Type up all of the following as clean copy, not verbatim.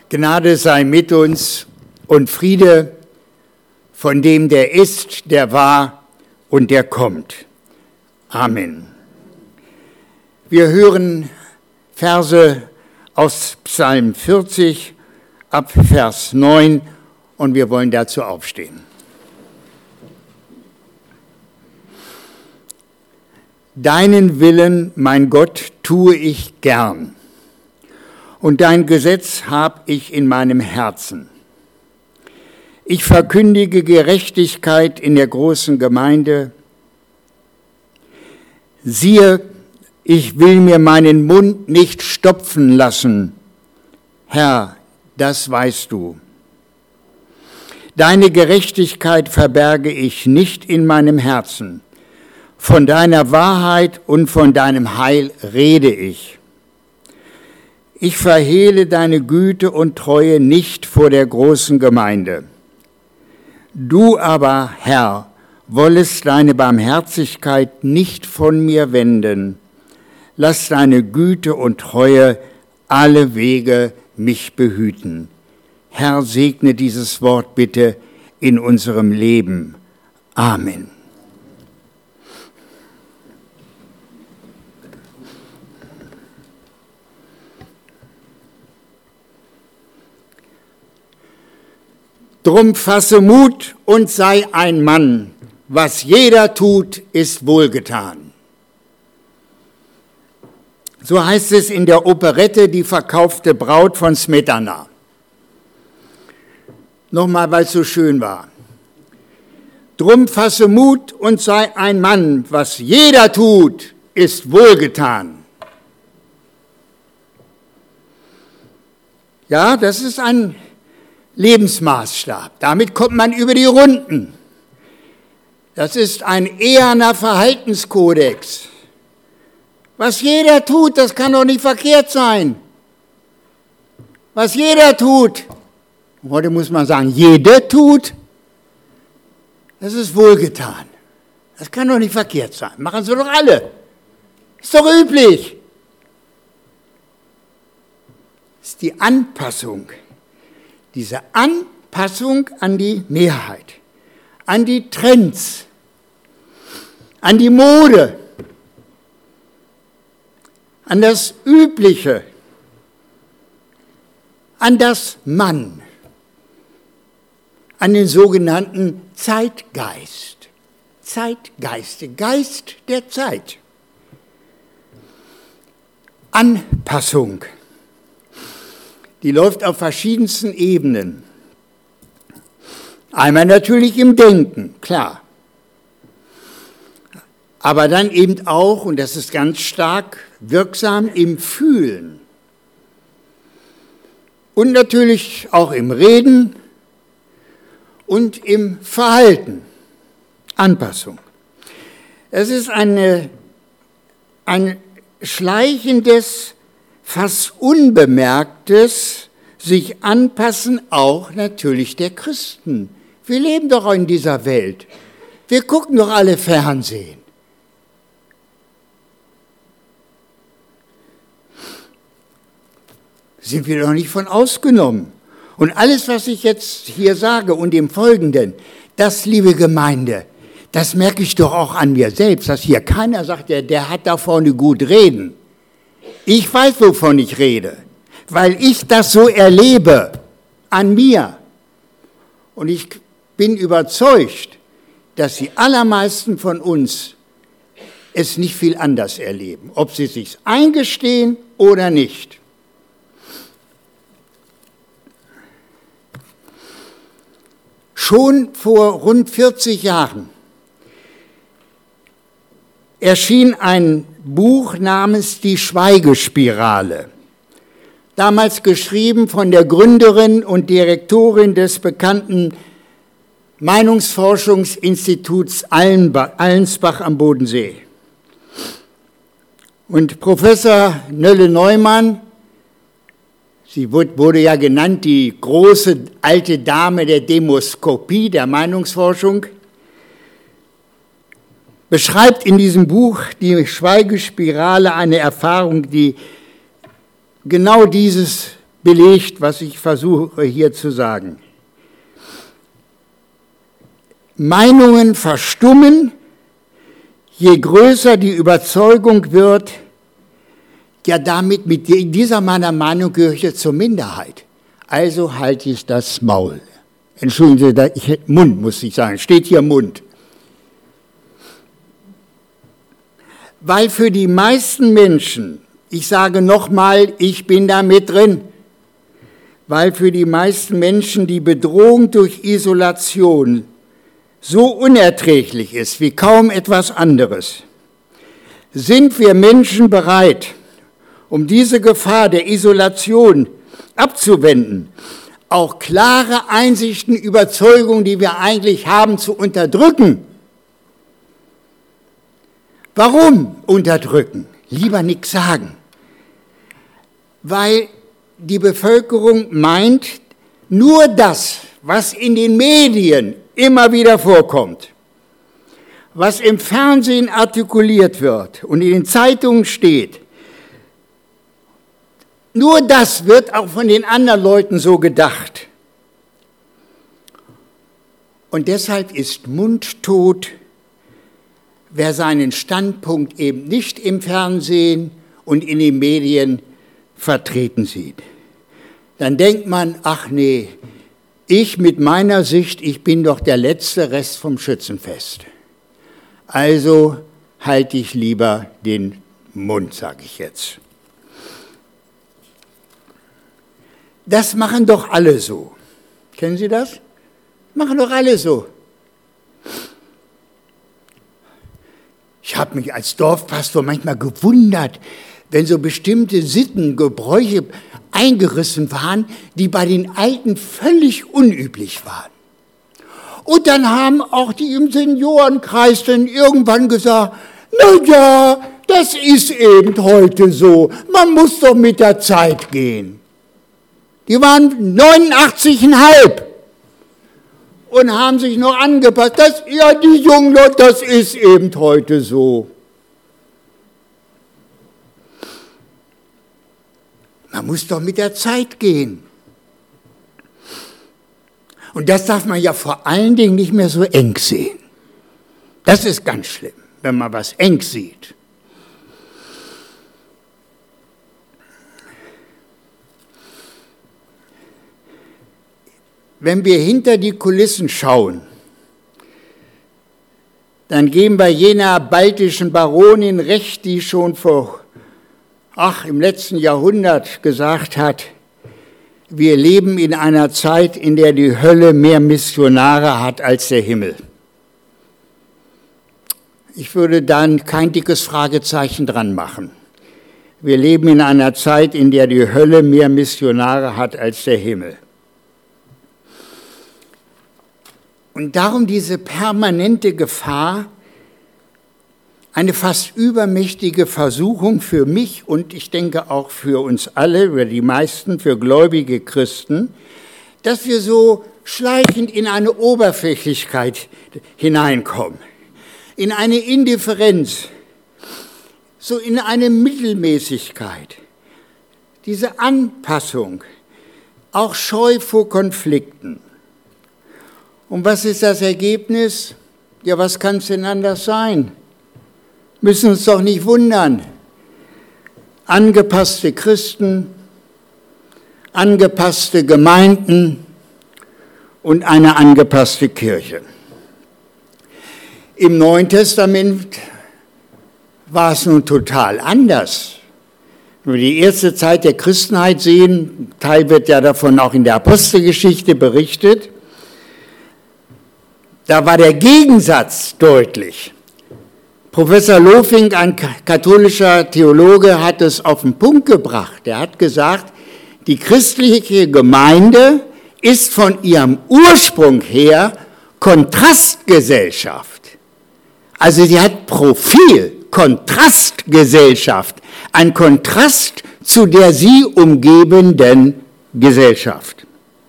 Gnade sei mit uns und Friede von dem, der ist, der war und der kommt. Amen. Wir hören Verse aus Psalm 40 ab Vers 9 und wir wollen dazu aufstehen. Deinen Willen, mein Gott, tue ich gern, und dein Gesetz hab ich in meinem Herzen. Ich verkündige Gerechtigkeit in der großen Gemeinde. Siehe, ich will mir meinen Mund nicht stopfen lassen. Herr, das weißt du. Deine Gerechtigkeit verberge ich nicht in meinem Herzen. Von deiner Wahrheit und von deinem Heil rede ich. Ich verhehle deine Güte und Treue nicht vor der großen Gemeinde. Du aber, Herr, wollest deine Barmherzigkeit nicht von mir wenden. Lass deine Güte und Treue alle Wege mich behüten. Herr, segne dieses Wort bitte in unserem Leben. Amen. Drum fasse Mut und sei ein Mann. Was jeder tut, ist wohlgetan. So heißt es in der Operette Die verkaufte Braut von Smetana. Nochmal, weil es so schön war. Drum fasse Mut und sei ein Mann. Was jeder tut, ist wohlgetan. Ja, das ist ein Lebensmaßstab. Damit kommt man über die Runden. Das ist ein eherner Verhaltenskodex. Was jeder tut, das kann doch nicht verkehrt sein. Was jeder tut, heute muss man sagen, jeder tut, das ist wohlgetan. Das kann doch nicht verkehrt sein. Machen sie doch alle. Ist doch üblich. Das ist die Anpassung. Diese Anpassung an die Mehrheit, an die Trends, an die Mode, an das Übliche, an das Mann, an den sogenannten Zeitgeist. Zeitgeist, der Geist der Zeit. Anpassung. Die läuft auf verschiedensten Ebenen. Einmal natürlich im Denken, klar. Aber dann eben auch, und das ist ganz stark wirksam, im Fühlen. Und natürlich auch im Reden und im Verhalten. Anpassung. Es ist ein schleichendes, fast unbemerktes sich anpassen, auch natürlich der Christen. Wir leben doch in dieser Welt. Wir gucken doch alle Fernsehen. Sind wir doch nicht von ausgenommen. Und alles, was ich jetzt hier sage und im Folgenden, das, liebe Gemeinde, das merke ich doch auch an mir selbst, dass hier keiner sagt, der hat da vorne gut reden. Ich weiß, wovon ich rede, weil ich das so erlebe an mir. Und ich bin überzeugt, dass die allermeisten von uns es nicht viel anders erleben, ob sie es sich eingestehen oder nicht. Schon vor rund 40 Jahren erschien ein Buch namens Die Schweigespirale, damals geschrieben von der Gründerin und Direktorin des bekannten Meinungsforschungsinstituts Allensbach am Bodensee. Und Professor Nölle-Neumann, sie wurde ja genannt die große alte Dame der Demoskopie, der Meinungsforschung, beschreibt in diesem Buch Die Schweigespirale eine Erfahrung, die genau dieses belegt, was ich versuche hier zu sagen. Meinungen verstummen, je größer die Überzeugung wird, ja damit mit dieser meiner Meinung gehöre ich zur Minderheit. Also halte ich das Maul. Entschuldigen Sie, Mund muss ich sagen, steht hier Mund. Weil für die meisten Menschen, ich sage nochmal, ich bin da mit drin, weil für die meisten Menschen die Bedrohung durch Isolation so unerträglich ist wie kaum etwas anderes, sind wir Menschen bereit, um diese Gefahr der Isolation abzuwenden, auch klare Einsichten, Überzeugungen, die wir eigentlich haben, zu unterdrücken. Warum unterdrücken? Lieber nichts sagen. Weil die Bevölkerung meint, nur das, was in den Medien immer wieder vorkommt, was im Fernsehen artikuliert wird und in den Zeitungen steht, nur das wird auch von den anderen Leuten so gedacht. Und deshalb ist mundtot, wer seinen Standpunkt eben nicht im Fernsehen und in den Medien vertreten sieht. Dann denkt man, ach nee, ich mit meiner Sicht, ich bin doch der letzte Rest vom Schützenfest. Also halte ich lieber den Mund, sage ich jetzt. Das machen doch alle so. Kennen Sie das? Machen doch alle so. Ich habe mich als Dorfpastor manchmal gewundert, wenn so bestimmte Sitten, Gebräuche eingerissen waren, die bei den Alten völlig unüblich waren. Und dann haben auch die im Seniorenkreis dann irgendwann gesagt, na ja, das ist eben heute so, man muss doch mit der Zeit gehen. Die waren 89,5 und haben sich noch angepasst. Ja, die jungen Leute, das ist eben heute so. Man muss doch mit der Zeit gehen. Und das darf man ja vor allen Dingen nicht mehr so eng sehen. Das ist ganz schlimm, wenn man was eng sieht. Wenn wir hinter die Kulissen schauen, dann geben wir jener baltischen Baronin recht, die schon im letzten Jahrhundert gesagt hat, wir leben in einer Zeit, in der die Hölle mehr Missionare hat als der Himmel. Ich würde dann kein dickes Fragezeichen dran machen. Wir leben in einer Zeit, in der die Hölle mehr Missionare hat als der Himmel. Und darum diese permanente Gefahr, eine fast übermächtige Versuchung für mich und ich denke auch für uns alle, oder die meisten, für gläubige Christen, dass wir so schleichend in eine Oberflächlichkeit hineinkommen, in eine Indifferenz, so in eine Mittelmäßigkeit, diese Anpassung, auch Scheu vor Konflikten. Und was ist das Ergebnis? Ja, was kann es denn anders sein? Müssen uns doch nicht wundern. Angepasste Christen, angepasste Gemeinden und eine angepasste Kirche. Im Neuen Testament war es nun total anders. Wenn wir die erste Zeit der Christenheit sehen, ein Teil wird ja davon auch in der Apostelgeschichte berichtet, da war der Gegensatz deutlich. Professor Lofing, ein katholischer Theologe, hat es auf den Punkt gebracht. Er hat gesagt, die christliche Gemeinde ist von ihrem Ursprung her Kontrastgesellschaft. Also sie hat Profil, Kontrastgesellschaft, ein Kontrast zu der sie umgebenden Gesellschaft.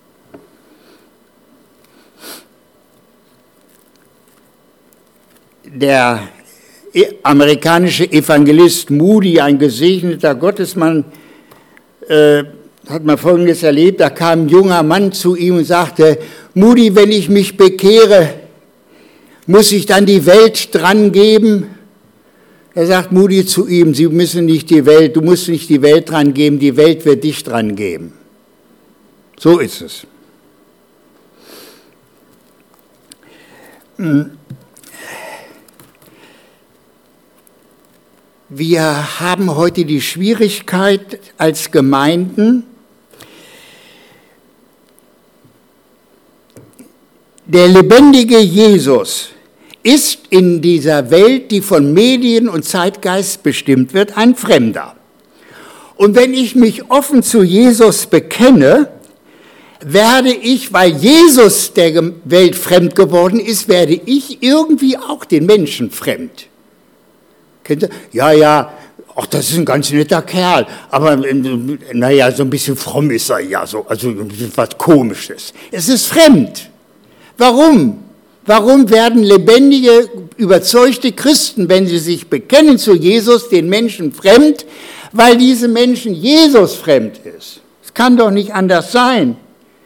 Der amerikanische Evangelist Moody, ein gesegneter Gottesmann, hat man Folgendes erlebt, da kam ein junger Mann zu ihm und sagte, Mutti, wenn ich mich bekehre, muss ich dann die Welt dran geben? Er sagt Mutti zu ihm, du musst nicht die Welt dran geben, die Welt wird dich dran geben. So ist es. Wir haben heute die Schwierigkeit als Gemeinden, der lebendige Jesus ist in dieser Welt, die von Medien und Zeitgeist bestimmt wird, ein Fremder. Und wenn ich mich offen zu Jesus bekenne, werde ich, weil Jesus der Welt fremd geworden ist, werde ich irgendwie auch den Menschen fremd. Kennt ihr? Ja, ach, das ist ein ganz netter Kerl, aber naja, so ein bisschen fromm ist er ja, so, also was Komisches. Es ist fremd. Warum? Warum werden lebendige, überzeugte Christen, wenn sie sich bekennen zu Jesus, den Menschen fremd? Weil diese Menschen Jesus fremd ist. Es kann doch nicht anders sein.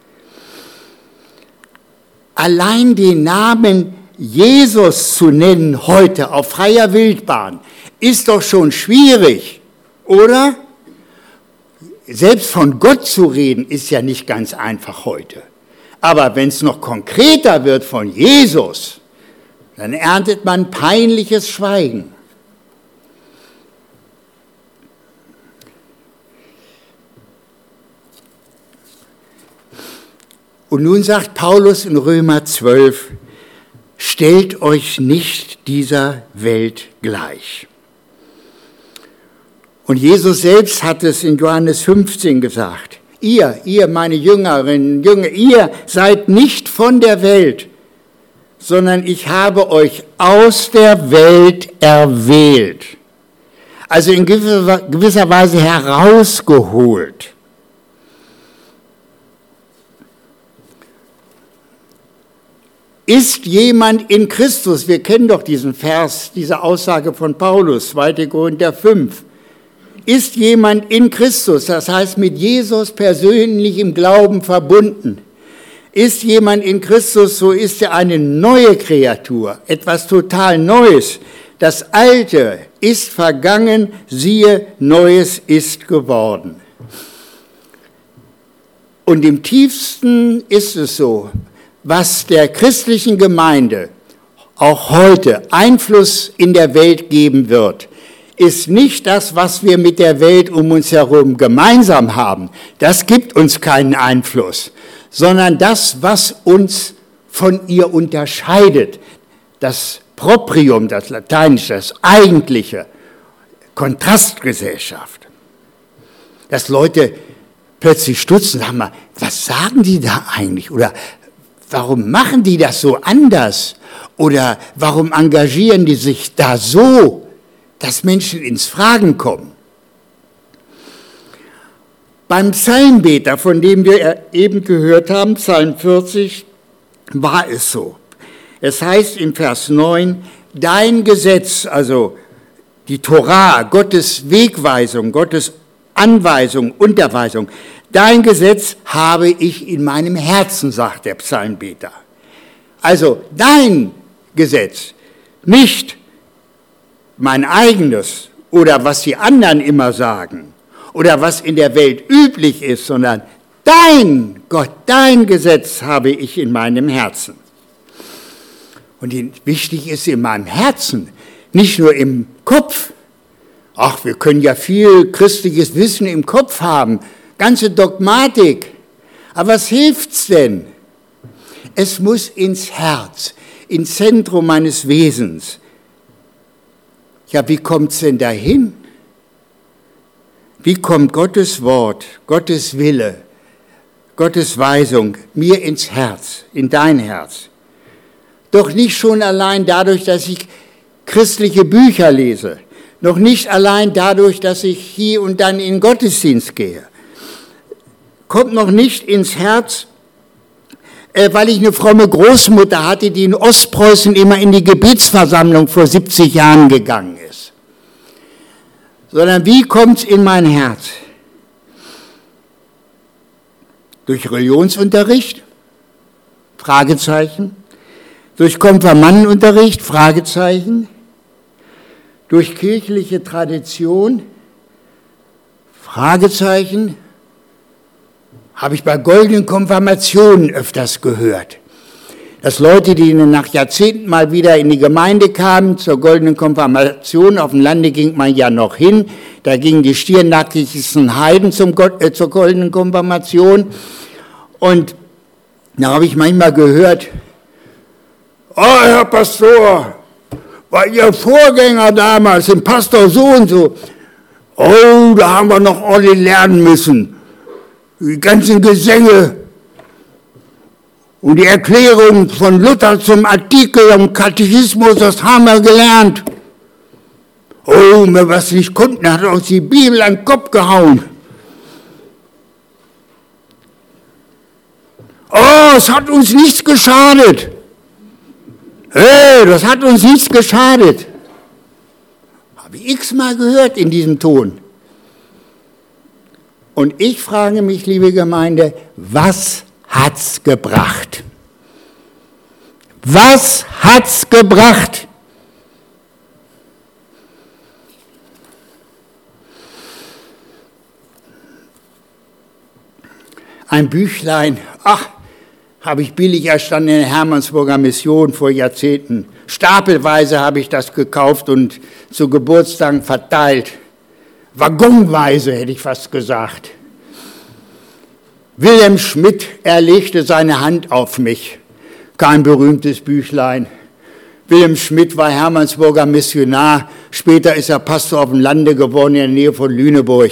Allein den Namen Jesus zu nennen heute auf freier Wildbahn ist doch schon schwierig, oder? Selbst von Gott zu reden ist ja nicht ganz einfach heute. Aber wenn es noch konkreter wird von Jesus, dann erntet man peinliches Schweigen. Und nun sagt Paulus in Römer 12, stellt euch nicht dieser Welt gleich. Und Jesus selbst hat es in Johannes 15 gesagt. Ihr, meine Jüngerinnen und Jünger, ihr seid nicht von der Welt, sondern ich habe euch aus der Welt erwählt. Also in gewisser Weise herausgeholt. Ist jemand in Christus, wir kennen doch diesen Vers, diese Aussage von Paulus, 2. Korinther 5, ist jemand in Christus, das heißt mit Jesus persönlich im Glauben verbunden. Ist jemand in Christus, so ist er eine neue Kreatur, etwas total Neues. Das Alte ist vergangen, siehe, Neues ist geworden. Und im tiefsten ist es so, was der christlichen Gemeinde auch heute Einfluss in der Welt geben wird, ist nicht das, was wir mit der Welt um uns herum gemeinsam haben. Das gibt uns keinen Einfluss, sondern das, was uns von ihr unterscheidet. Das Proprium, das Lateinische, das Eigentliche, Kontrastgesellschaft. Dass Leute plötzlich stutzen, sagen mal, was sagen die da eigentlich? Oder warum machen die das so anders? Oder warum engagieren die sich da so, dass Menschen ins Fragen kommen? Beim Psalmbeter, von dem wir eben gehört haben, Psalm 40, war es so. Es heißt im Vers 9, dein Gesetz, also die Torah, Gottes Wegweisung, Gottes Anweisung, Unterweisung, dein Gesetz habe ich in meinem Herzen, sagt der Psalmbeter. Also dein Gesetz, nicht mein eigenes oder was die anderen immer sagen oder was in der Welt üblich ist, sondern dein Gott, dein Gesetz habe ich in meinem Herzen. Und wichtig ist in meinem Herzen, nicht nur im Kopf. Ach, wir können ja viel christliches Wissen im Kopf haben, ganze Dogmatik. Aber was hilft's denn? Es muss ins Herz, ins Zentrum meines Wesens. Ja, wie kommt's denn dahin? Wie kommt Gottes Wort, Gottes Wille, Gottes Weisung mir ins Herz, in dein Herz? Doch nicht schon allein dadurch, dass ich christliche Bücher lese. Noch nicht allein dadurch, dass ich hier und dann in den Gottesdienst gehe. Kommt noch nicht ins Herz, weil ich eine fromme Großmutter hatte, die in Ostpreußen immer in die Gebetsversammlung vor 70 Jahren gegangen ist. Sondern wie kommt es in mein Herz? Durch Religionsunterricht? Fragezeichen. Durch Konfirmandenunterricht? Fragezeichen. Durch kirchliche Tradition? Fragezeichen. Habe ich bei goldenen Konfirmationen öfters gehört. Dass Leute, die nach Jahrzehnten mal wieder in die Gemeinde kamen, zur goldenen Konfirmation, auf dem Lande ging man ja noch hin, da gingen die stirnackigsten Heiden zur goldenen Konfirmation. Und da habe ich manchmal gehört, oh Herr Pastor, war Ihr Vorgänger damals, dem Pastor so und so, oh, da haben wir noch ordentlich lernen müssen. Die ganzen Gesänge und die Erklärung von Luther zum Artikel am Katechismus, das haben wir gelernt. Oh, wer was nicht konnten, hat uns die Bibel an den Kopf gehauen. Oh, es hat uns nichts geschadet. Hey, das hat uns nichts geschadet. Habe ich x-mal gehört in diesem Ton. Und ich frage mich, liebe Gemeinde, was hat's gebracht? Was hat's gebracht? Ein Büchlein, habe ich billig erstanden in der Hermannsburger Mission vor Jahrzehnten. Stapelweise habe ich das gekauft und zu Geburtstagen verteilt. Waggonweise, hätte ich fast gesagt. Wilhelm Schmidt, er legte seine Hand auf mich. Kein berühmtes Büchlein. Wilhelm Schmidt war Hermannsburger Missionar. Später ist er Pastor auf dem Lande geworden in der Nähe von Lüneburg.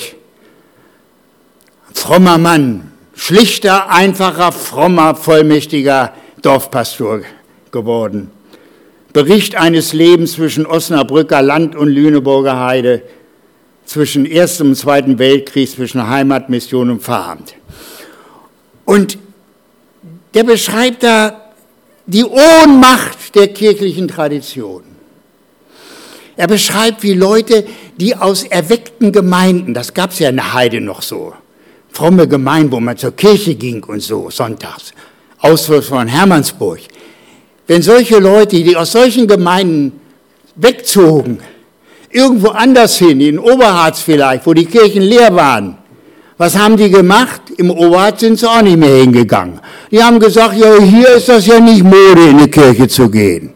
Frommer Mann, schlichter, einfacher, frommer, vollmächtiger Dorfpastor geworden. Bericht eines Lebens zwischen Osnabrücker Land und Lüneburger Heide, zwischen Ersten und Zweiten Weltkrieg, zwischen Heimat, Mission und Pfarramt. Und der beschreibt da die Ohnmacht der kirchlichen Tradition. Er beschreibt, wie Leute, die aus erweckten Gemeinden, das gab es ja in der Heide noch so, fromme Gemeinden, wo man zur Kirche ging und so, sonntags, Ausflug von Hermannsburg. Wenn solche Leute, die aus solchen Gemeinden wegzogen, irgendwo anders hin, in Oberharz vielleicht, wo die Kirchen leer waren, was haben die gemacht? Im Oberharz sind sie auch nicht mehr hingegangen. Die haben gesagt, ja, hier ist das ja nicht Mode, in die Kirche zu gehen.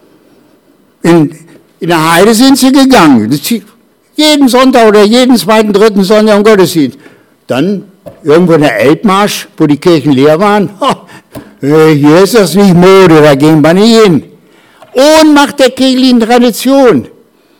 In der Heide sind sie gegangen. Jeden Sonntag oder jeden zweiten, dritten Sonntag im Gottesdienst. Dann irgendwo in der Elbmarsch, wo die Kirchen leer waren, hier ist das nicht Mode, da gehen wir nicht hin. Ohnmacht der kirchlichen Tradition.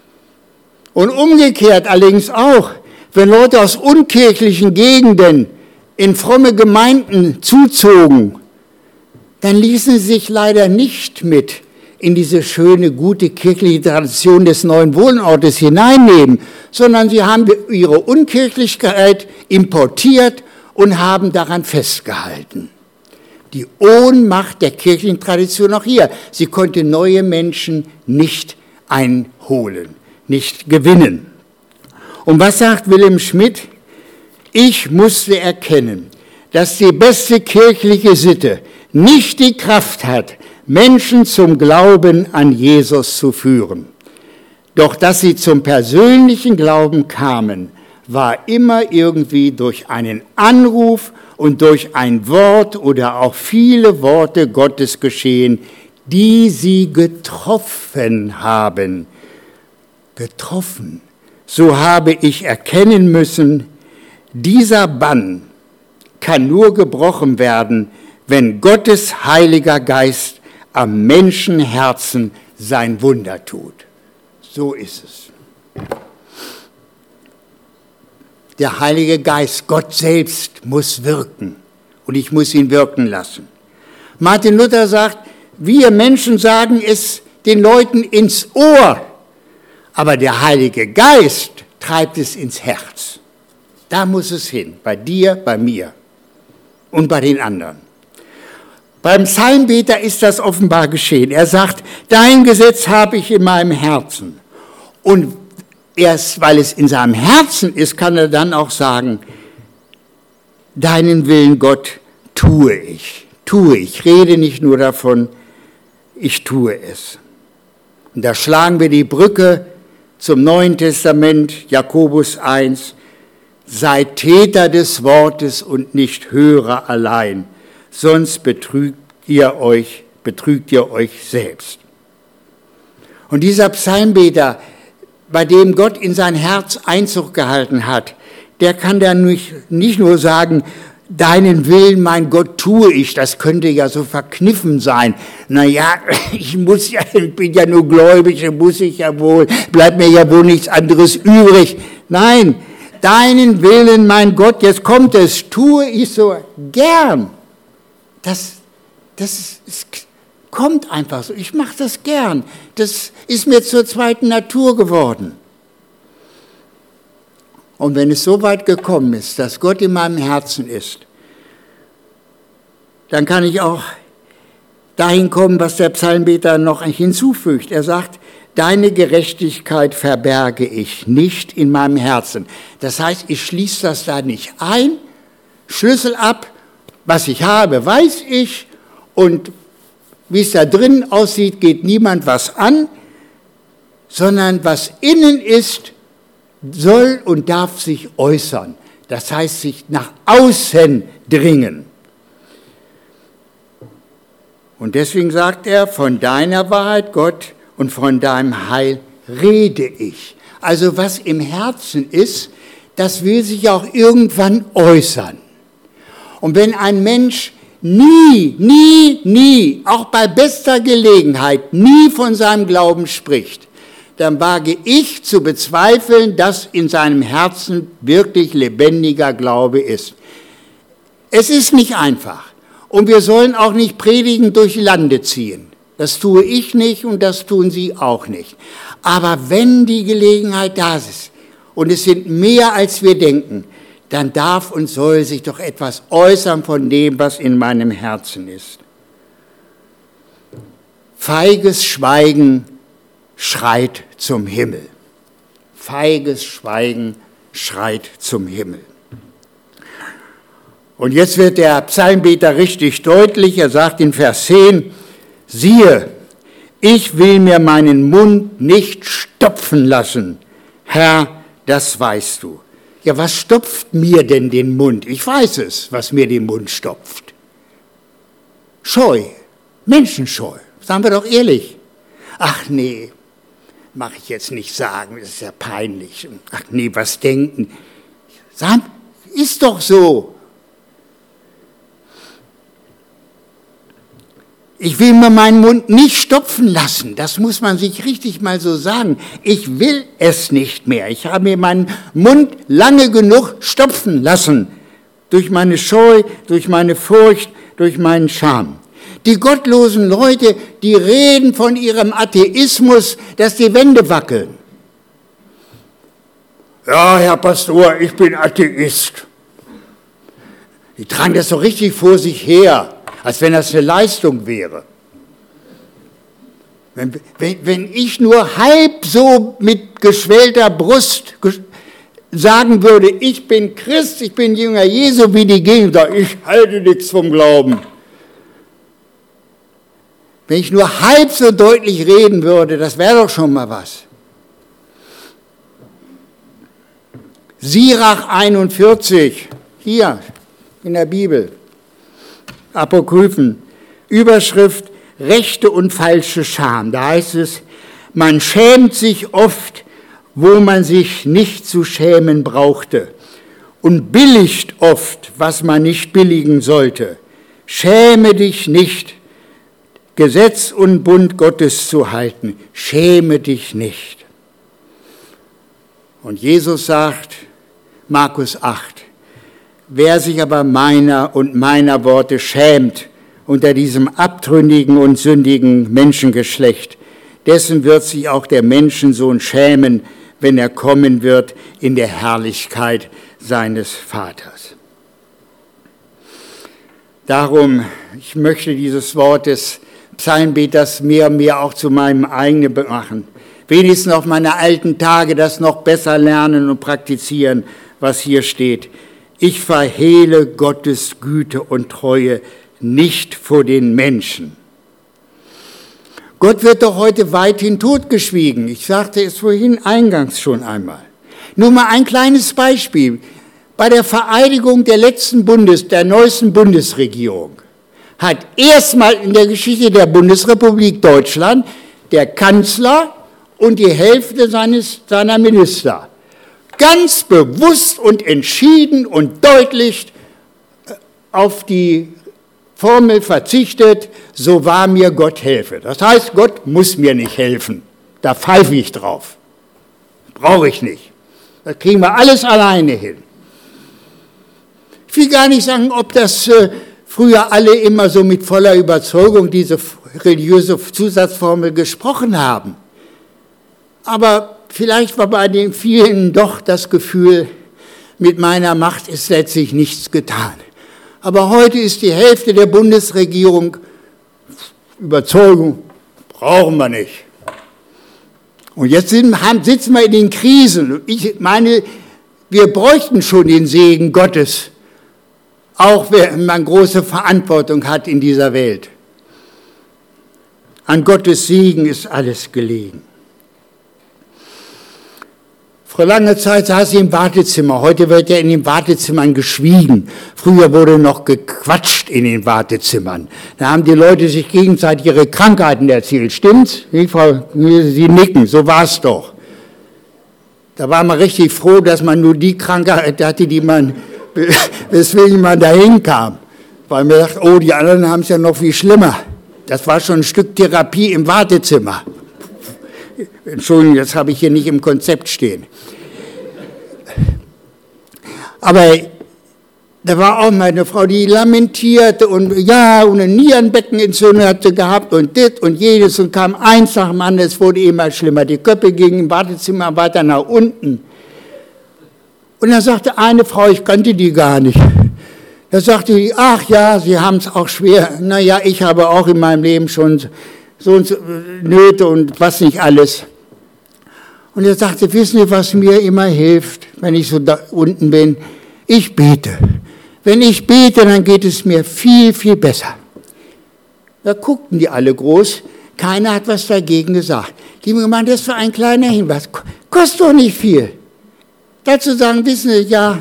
Und umgekehrt allerdings auch, wenn Leute aus unkirchlichen Gegenden in fromme Gemeinden zuzogen, dann ließen sie sich leider nicht mit in diese schöne, gute kirchliche Tradition des neuen Wohnortes hineinnehmen, sondern sie haben ihre Unkirchlichkeit importiert und haben daran festgehalten. Die Ohnmacht der kirchlichen Tradition auch hier. Sie konnte neue Menschen nicht einholen, nicht gewinnen. Und was sagt Wilhelm Schmidt? Ich musste erkennen, dass die beste kirchliche Sitte nicht die Kraft hat, Menschen zum Glauben an Jesus zu führen. Doch dass sie zum persönlichen Glauben kamen, war immer irgendwie durch einen Anruf und durch ein Wort oder auch viele Worte Gottes geschehen, die sie getroffen haben. Getroffen. So habe ich erkennen müssen, dieser Bann kann nur gebrochen werden, wenn Gottes Heiliger Geist am Menschenherzen sein Wunder tut. So ist es. Der Heilige Geist, Gott selbst, muss wirken und ich muss ihn wirken lassen. Martin Luther sagt, wir Menschen sagen es den Leuten ins Ohr, aber der Heilige Geist treibt es ins Herz. Da muss es hin, bei dir, bei mir und bei den anderen. Beim Psalmbeter ist das offenbar geschehen. Er sagt, dein Gesetz habe ich in meinem Herzen. Und erst weil es in seinem Herzen ist, kann er dann auch sagen, deinen Willen, Gott, tue ich, rede nicht nur davon, ich tue es. Und da schlagen wir die Brücke zum Neuen Testament, Jakobus 1, seid Täter des Wortes und nicht Hörer allein, sonst betrügt ihr euch selbst. Und dieser Psalmbeter, bei dem Gott in sein Herz Einzug gehalten hat, der kann dann nicht nur sagen, deinen Willen, mein Gott, tue ich. Das könnte ja so verkniffen sein. Naja, ich bin ja nur gläubig, muss ich ja wohl, bleibt mir ja wohl nichts anderes übrig. Nein, deinen Willen, mein Gott, jetzt kommt es, tue ich so gern. Das kommt einfach so. Ich mache das gern. Das ist mir zur zweiten Natur geworden. Und wenn es so weit gekommen ist, dass Gott in meinem Herzen ist, dann kann ich auch dahin kommen, was der Psalmbeter noch hinzufügt. Er sagt, deine Gerechtigkeit verberge ich nicht in meinem Herzen. Das heißt, ich schließe das da nicht ein, Schlüssel ab, was ich habe, weiß ich, und wie es da drin aussieht, geht niemand was an, sondern was innen ist, soll und darf sich äußern. Das heißt, sich nach außen dringen. Und deswegen sagt er, von deiner Wahrheit, Gott, und von deinem Heil rede ich. Also was im Herzen ist, das will sich auch irgendwann äußern. Und wenn ein Mensch nie, auch bei bester Gelegenheit, nie von seinem Glauben spricht, dann wage ich zu bezweifeln, dass in seinem Herzen wirklich lebendiger Glaube ist. Es ist nicht einfach. Und wir sollen auch nicht predigen durch Lande ziehen. Das tue ich nicht und das tun Sie auch nicht. Aber wenn die Gelegenheit da ist, und es sind mehr als wir denken, dann darf und soll sich doch etwas äußern von dem, was in meinem Herzen ist. Feiges Schweigen schreit zum Himmel. Feiges Schweigen schreit zum Himmel. Und jetzt wird der Psalmbeter richtig deutlich. Er sagt in Vers 10, siehe, ich will mir meinen Mund nicht stopfen lassen. Herr, das weißt du. Ja, was stopft mir denn den Mund? Ich weiß es, was mir den Mund stopft. Scheu, Menschenscheu, sagen wir doch ehrlich. Ach nee, mache ich jetzt nicht sagen, das ist ja peinlich. Ach nee, was denken? Sagen, ist doch so. Ich will mir meinen Mund nicht stopfen lassen, das muss man sich richtig mal so sagen. Ich will es nicht mehr. Ich habe mir meinen Mund lange genug stopfen lassen. Durch meine Scheu, durch meine Furcht, durch meinen Scham. Die gottlosen Leute, die reden von ihrem Atheismus, dass die Wände wackeln. Ja, Herr Pastor, ich bin Atheist. Die tragen das so richtig vor sich her, als wenn das eine Leistung wäre. Wenn ich nur halb so mit geschwellter Brust sagen würde, ich bin Christ, ich bin Jünger Jesu, wie die Gegner, ich halte nichts vom Glauben. Wenn ich nur halb so deutlich reden würde, das wäre doch schon mal was. Sirach 41, hier in der Bibel. Apokryphen, Überschrift rechte und falsche Scham. Da heißt es, man schämt sich oft, wo man sich nicht zu schämen brauchte und billigt oft, was man nicht billigen sollte. Schäme dich nicht, Gesetz und Bund Gottes zu halten. Schäme dich nicht. Und Jesus sagt, Markus 8, wer sich aber meiner und meiner Worte schämt unter diesem abtrünnigen und sündigen Menschengeschlecht, dessen wird sich auch der Menschensohn schämen, wenn er kommen wird in der Herrlichkeit seines Vaters. Darum, ich möchte dieses Wort des Psalmbeters mehr und mehr auch zu meinem eigenen machen. Wenigstens auf meine alten Tage das noch besser lernen und praktizieren, was hier steht. Ich verhehle Gottes Güte und Treue nicht vor den Menschen. Gott wird doch heute weithin totgeschwiegen. Ich sagte es vorhin eingangs schon einmal. Nur mal ein kleines Beispiel. Bei der Vereidigung der neuesten Bundesregierung hat erstmal in der Geschichte der Bundesrepublik Deutschland der Kanzler und die Hälfte seiner Minister ganz bewusst und entschieden und deutlich auf die Formel verzichtet, so wahr mir Gott helfe. Das heißt, Gott muss mir nicht helfen. Da pfeife ich drauf. Brauche ich nicht. Das kriegen wir alles alleine hin. Ich will gar nicht sagen, ob das früher alle immer so mit voller Überzeugung diese religiöse Zusatzformel gesprochen haben. Aber vielleicht war bei den vielen doch das Gefühl, mit meiner Macht ist letztlich nichts getan. Aber heute ist die Hälfte der Bundesregierung Überzeugung, brauchen wir nicht. Und jetzt sitzen wir in den Krisen. Ich meine, wir bräuchten schon den Segen Gottes, auch wenn man große Verantwortung hat in dieser Welt. An Gottes Segen ist alles gelegen. Vor langer Zeit saß ich im Wartezimmer. Heute wird ja in den Wartezimmern geschwiegen. Früher wurde noch gequatscht in den Wartezimmern. Da haben die Leute sich gegenseitig ihre Krankheiten erzählt. Stimmt's? Sie nicken, so war's doch. Da war man richtig froh, dass man nur die Krankheit hatte, weswegen man dahin kam. Weil man dachte, oh, die anderen haben es ja noch viel schlimmer. Das war schon ein Stück Therapie im Wartezimmer. Entschuldigung, das habe ich hier nicht im Konzept stehen. Aber da war auch meine Frau, die lamentierte und ja, und eine Nierenbeckenentzündung hat sie gehabt und dit und jedes und kam eins nach dem anderen, es wurde immer schlimmer. Die Köpfe gingen im Wartezimmer weiter nach unten. Und dann sagte eine Frau, ich kannte die gar nicht. Da sagte die, ach ja, Sie haben es auch schwer. Naja, ich habe auch in meinem Leben schon so und so Nöte und was nicht alles. Und er sagte, wissen Sie, was mir immer hilft, wenn ich so da unten bin? Ich bete. Wenn ich bete, dann geht es mir viel, viel besser. Da guckten die alle groß. Keiner hat was dagegen gesagt. Die haben gemeint, das war ein kleiner Hinweis. Kostet doch nicht viel. Dazu sagen, wissen Sie, ja,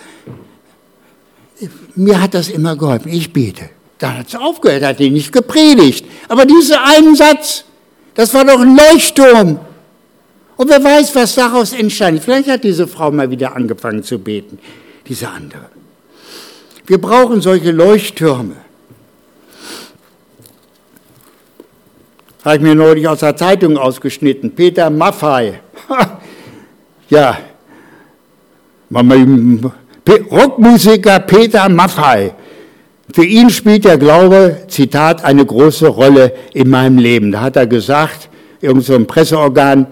mir hat das immer geholfen. Ich bete. Dann hat sie aufgehört, hat die nicht gepredigt. Aber dieser einen Satz, das war doch ein Leuchtturm. Und wer weiß, was daraus entstand. Vielleicht hat diese Frau mal wieder angefangen zu beten, diese andere. Wir brauchen solche Leuchttürme. Habe ich mir neulich aus der Zeitung ausgeschnitten. Peter Maffay. Ja, Rockmusiker Peter Maffay. Für ihn spielt der Glaube, Zitat, eine große Rolle in meinem Leben. Da hat er gesagt, irgend so ein Presseorgan,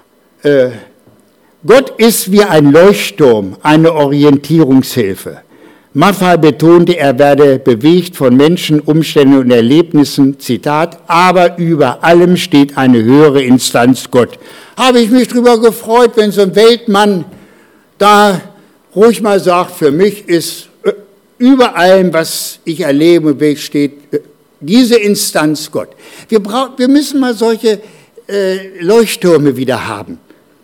Gott ist wie ein Leuchtturm, eine Orientierungshilfe. Maffay betonte, er werde bewegt von Menschen, Umständen und Erlebnissen, Zitat, aber über allem steht eine höhere Instanz, Gott. Habe ich mich darüber gefreut, wenn so ein Weltmann da ruhig mal sagt, für mich ist über allem, was ich erlebe, steht diese Instanz Gott. Wir müssen mal solche Leuchttürme wieder haben.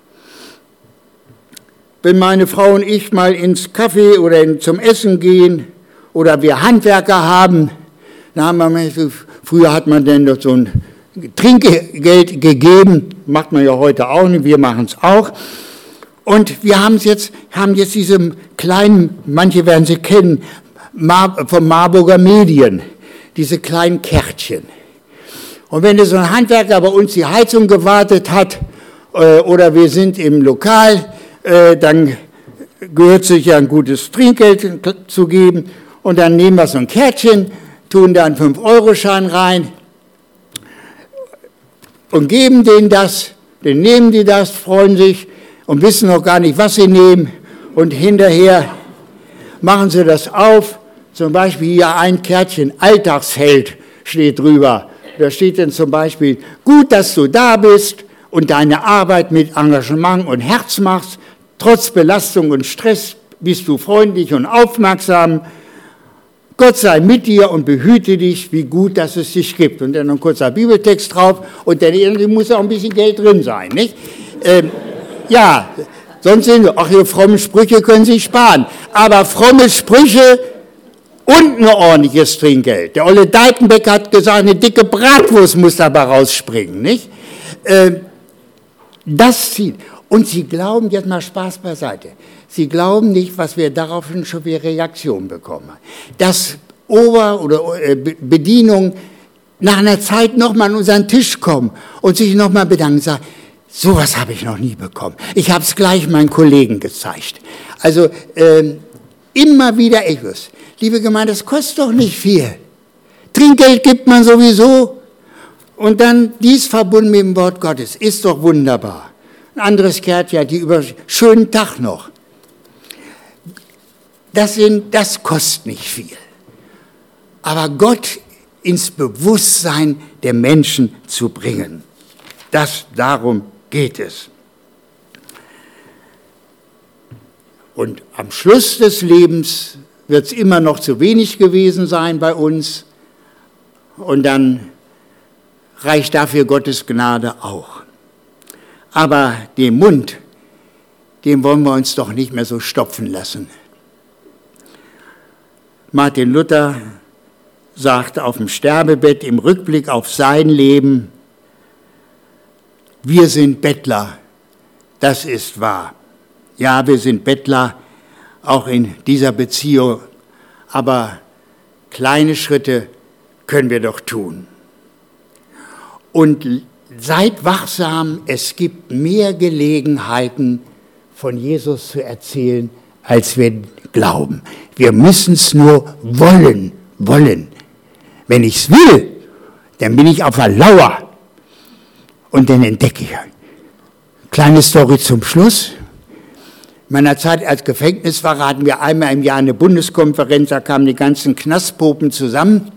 Wenn meine Frau und ich mal ins Café oder zum Essen gehen oder wir Handwerker haben, dann haben wir, früher hat man denn so ein Trinkgeld gegeben, macht man ja heute auch nicht, wir machen es auch. Und wir haben jetzt diese kleinen, manche werden sie kennen, vom Marburger Medien, diese kleinen Kärtchen. Und wenn so ein Handwerker bei uns die Heizung gewartet hat oder wir sind im Lokal, dann gehört sich ja ein gutes Trinkgeld zu geben und dann nehmen wir so ein Kärtchen, tun da einen 5-Euro-Schein rein und geben denen das, dann nehmen die das, freuen sich und wissen noch gar nicht, was sie nehmen und hinterher machen sie das auf, zum Beispiel hier ein Kärtchen, Alltagsheld steht drüber, da steht dann zum Beispiel, gut, dass du da bist und deine Arbeit mit Engagement und Herz machst, trotz Belastung und Stress bist du freundlich und aufmerksam. Gott sei mit dir und behüte dich, wie gut, dass es dich gibt. Und dann ein kurzer Bibeltext drauf und dann irgendwie muss auch ein bisschen Geld drin sein, nicht? Ja, sonst sind wir, ach, ihr frommen Sprüche können Sie sparen. Aber fromme Sprüche und ein ordentliches Trinkgeld. Der Olle Deitenbeck hat gesagt, eine dicke Bratwurst muss dabei rausspringen, nicht? Das zieht. Und Sie glauben, jetzt mal Spaß beiseite, Sie glauben nicht, was wir daraufhin schon für Reaktionen bekommen. Dass Bedienung nach einer Zeit nochmal an unseren Tisch kommen und sich nochmal bedanken und sagen, sowas habe ich noch nie bekommen. Ich habe es gleich meinen Kollegen gezeigt. Also immer wieder etwas. Liebe Gemeinde, das kostet doch nicht viel. Trinkgeld gibt man sowieso. Und dann dies verbunden mit dem Wort Gottes. Ist doch wunderbar. Ein anderes Kärtchen, die schönen Tag noch. Das kostet nicht viel. Aber Gott ins Bewusstsein der Menschen zu bringen, darum geht es. Und am Schluss des Lebens wird es immer noch zu wenig gewesen sein bei uns. Und dann reicht dafür Gottes Gnade auch. Aber den Mund, den wollen wir uns doch nicht mehr so stopfen lassen. Martin Luther sagte auf dem Sterbebett im Rückblick auf sein Leben, wir sind Bettler, das ist wahr. Ja, wir sind Bettler, auch in dieser Beziehung, aber kleine Schritte können wir doch tun. Und seid wachsam, es gibt mehr Gelegenheiten, von Jesus zu erzählen, als wir glauben. Wir müssen es nur wollen. Wenn ich es will, dann bin ich auf der Lauer und dann entdecke ich. Kleine Story zum Schluss. In meiner Zeit als Gefängniswächter hatten wir einmal im Jahr eine Bundeskonferenz, da kamen die ganzen Knastpopen zusammen,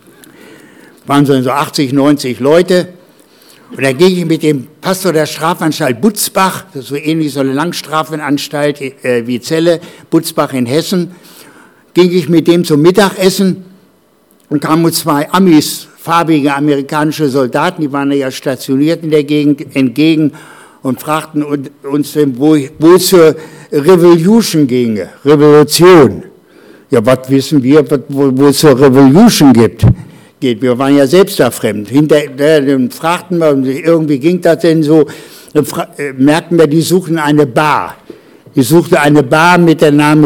waren so 80, 90 Leute. Und da ging ich mit dem Pastor der Strafanstalt Butzbach, das ist so ähnlich so eine Langstrafenanstalt wie Celle, Butzbach in Hessen, ging ich mit dem zum Mittagessen und kamen uns zwei Amis, farbige amerikanische Soldaten, die waren ja stationiert in der Gegend, entgegen und fragten uns, wo es zur Revolution ginge, Revolution. Ja, was wissen wir, wo es zur Revolution geht. Wir waren ja selbst da fremd. Dann fragten wir, irgendwie ging das denn so, dann merkten wir, die suchten eine Bar. Die suchte eine Bar mit dem Namen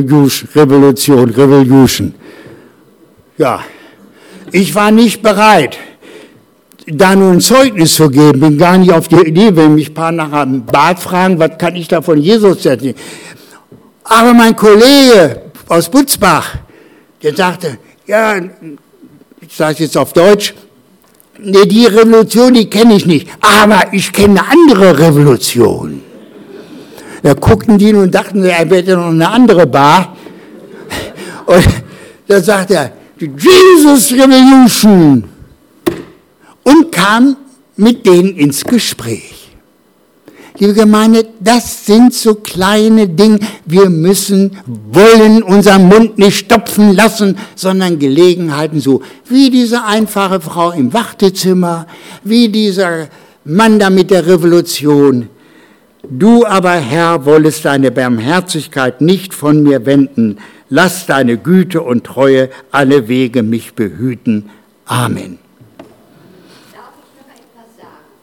Revolution. Ja, ich war nicht bereit, da nur ein Zeugnis zu geben. Bin gar nicht auf die Idee, wenn mich ein paar nach einem Bad fragen, was kann ich da von Jesus erzählen. Aber mein Kollege aus Butzbach, der sagte, ja, ich sage es jetzt auf Deutsch, nee, die Revolution, die kenne ich nicht, aber ich kenne eine andere Revolution. Da guckten die und dachten, er hätte noch eine andere Bar. Und da sagt er, die Jesus Revolution. Und kam mit denen ins Gespräch. Liebe Gemeinde, das sind so kleine Dinge. Wir wollen unseren Mund nicht stopfen lassen, sondern Gelegenheiten so, wie diese einfache Frau im Wartezimmer, wie dieser Mann da mit der Revolution. Du aber, Herr, wollest deine Barmherzigkeit nicht von mir wenden. Lass deine Güte und Treue alle Wege mich behüten. Amen.